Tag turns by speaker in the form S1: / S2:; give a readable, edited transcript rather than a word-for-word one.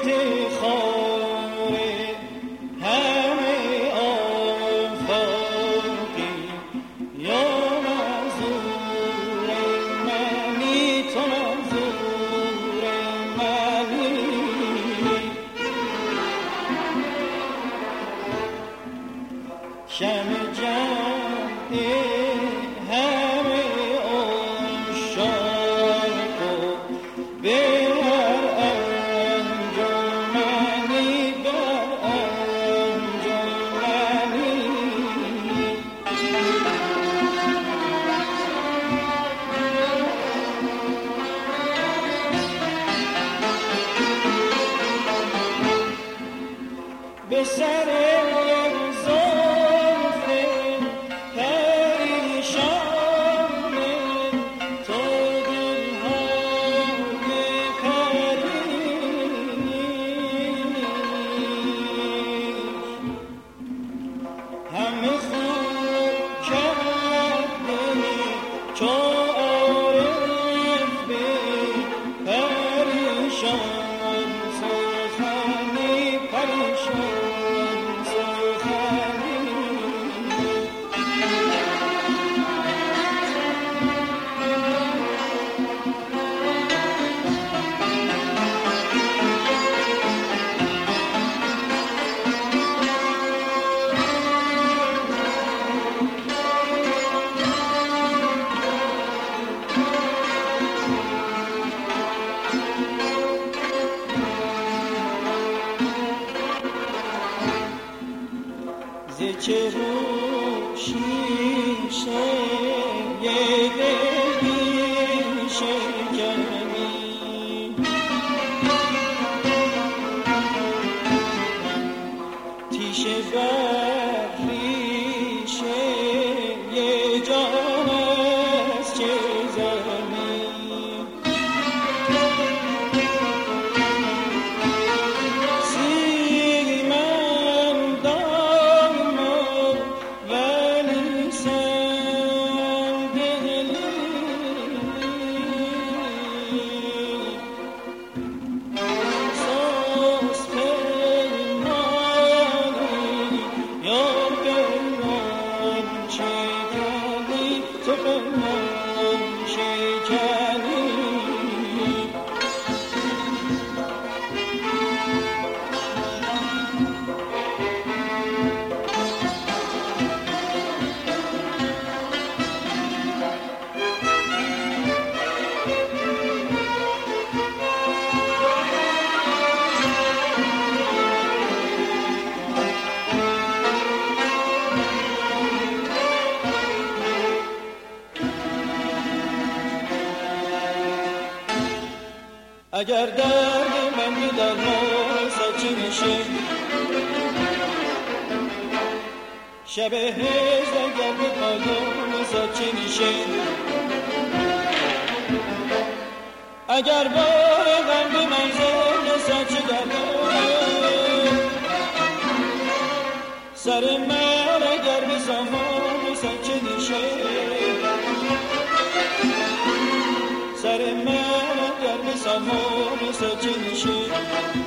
S1: افتخار همه آفاقی یا منظور منی تو منظور منی شم جمع همه عاشق و به هر انجمنی بر انجمنی به سر زلف پریشان تو دلهای پریش همه خوب کرده چو عارف به پریشان سخنی پریشان سخنی ز چه رو شیشه دلی شکنی تیشه بر ریشه جان است چه زنی اگر درد من به درمان سچه میشه شب هجر اگر به پایان سچه میشه اگر بار غم به منزل سچه گردان سر من اگر به سامان سچه میشه سر من اگر به سامان سچه میشه